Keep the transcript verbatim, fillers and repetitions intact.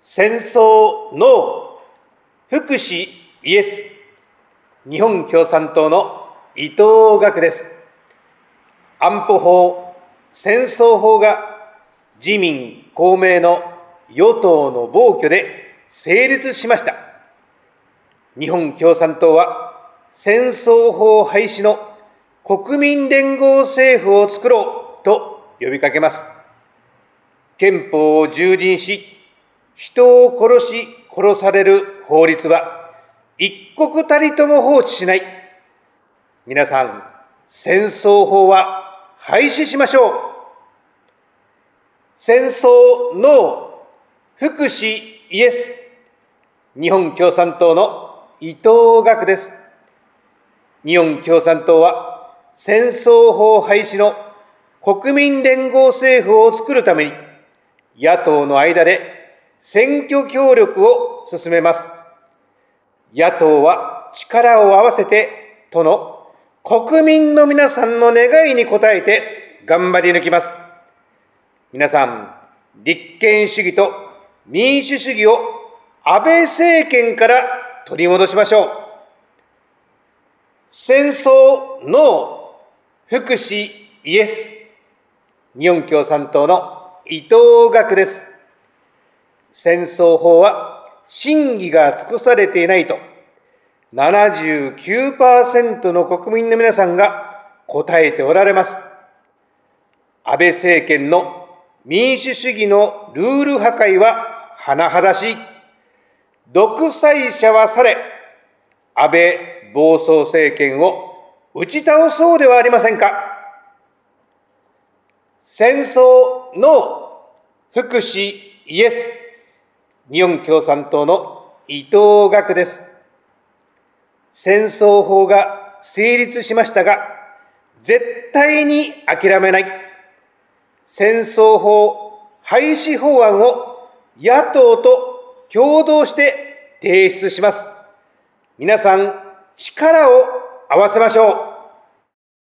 戦争、ノー、福祉、イエス。日本共産党の伊藤岳です。安保法、戦争法が自民・公明の与党の暴挙で成立しました。日本共産党は戦争法廃止の国民連合政府を作ろうと呼びかけます。憲法を従順し、人を殺し殺される法律は一国たりとも放置しない。皆さん、戦争法は廃止しましょう。戦争、ノー、福祉、イエス。日本共産党の伊藤岳です。日本共産党は戦争法廃止の国民連合政府を作るために、野党の間で選挙協力を進めます。野党は力を合わせてとの国民の皆さんの願いに応えて頑張り抜きます。皆さん、立憲主義と民主主義を安倍政権から取り戻しましょう。戦争、ノー、福祉、イエス。日本共産党の伊藤岳です。戦争法は審議が尽くされていないと、ななじゅうきゅうパーセント の国民の皆さんが答えておられます。安倍政権の民主主義のルール破壊は甚だしい。独裁者はされ、安倍暴走政権を打ち倒そうではありませんか。戦争、ノー、福祉、イエス。日本共産党の伊藤岳です。戦争法が成立しましたが、絶対に諦めない。戦争法廃止法案を野党と共同して提出します。皆さん、力を合わせましょう。